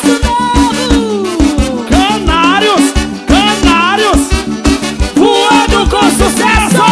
sucesso novo. Canários, canários, voando com sucesso.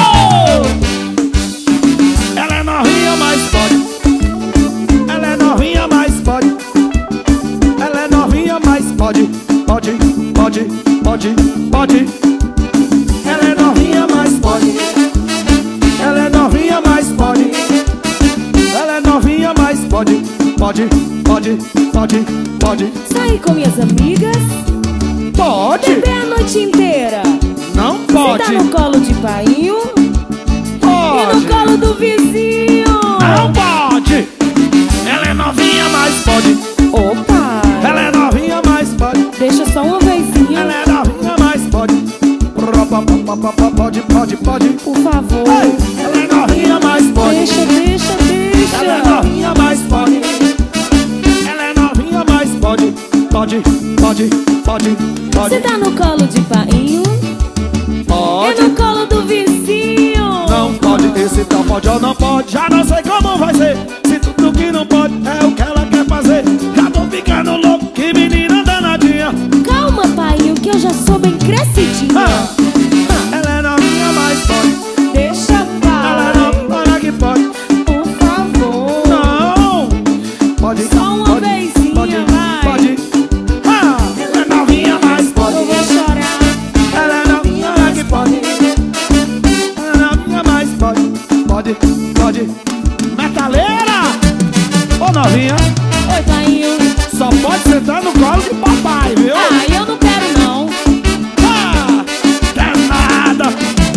Ela é novinha, mas pode. Ela é novinha, mas pode. Ela é novinha, mas pode. Pode, pode, pode, pode. Ela é novinha, mas pode. Ela é novinha, mas pode. Ela é novinha, mas pode. Pode, pode, pode, pode. Sair com minhas amigas, Pode. beber a noite inteira, Não pode. sentar no colo de painho e Pode. no colo do vizinho. Não pode. Ela é novinha, mas pode. Opa, Ela é novinha, mas pode. deixa só uma vezinha, Ela é novinha, mas pode. Pode, pode, pode. por favor. Ei, ela é novinha, mas pode. Deixa, deixa, Ela é deixa. novinha, mas pode. Ela é novinha, mas pode. Pode, pode, pode, pode. Sentar no colo de painho e Pode. no colo do vizinho. Não pode, esse tal pode ou não pode. Já não sei como vai ser. Se tudo que não pode é o que ela quer fazer. Já tô ficando louco, que menina danadinha. Calma, painho, que eu já sou bem crescidinha. Ah, ela é novinha, mas pode. Deixa, Ela é pai, novinha que pode. por favor. Não. Pode, Só uma pode, vezinha, pode, vai. pode. Ah, ela é novinha, mas pode. Eu vou chorar. Ela é novinha que pode. Ela é novinha, mas pode. Pode, pode. Metaleira! Ô novinha, Oi, painho. só pode sentar no colo de papai, viu? Ah, eu não quero não. Ah, danada!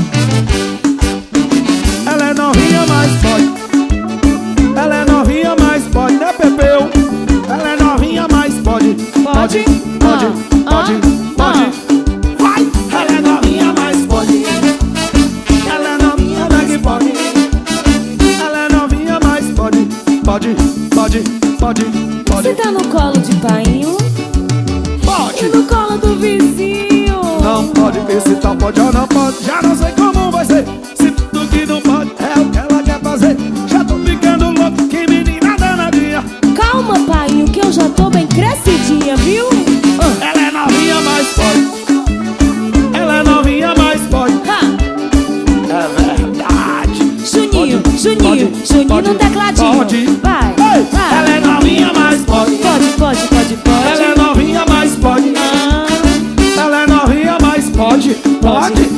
Ela é novinha, mas pode. Ela é novinha, mas pode, né, Pepeu? Ela é novinha, mas pode. Pode? Pode, Ah, pode, ah, pode. Vai! Ela é novinha, mas pode. Ela é novinha, mas que pode. Ela é novinha, mas pode. Pode, pode, pode, pode. Sentar no colo de painho e Pode! no colo do vizinho. Não pode, esse tal pode ou não pode. Já não sei como vai ser. Se tudo que não pode é o que ela quer fazer. Já tô ficando louco, que menina danadinha. Calma, painho, que eu já tô bem crescidinha, viu? Ela é novinha, mas pode. Ela é novinha, mas pode. Ha! É verdade. Juninho, Pode, Juninho, pode, Juninho pode, no tecladinho. pode. Vai, Ei, vai. ela é novinha, mas pode. Pode, pode, pode, pode. Ela é novinha, mas pode. Ah, Ela é novinha, mas pode. Pode.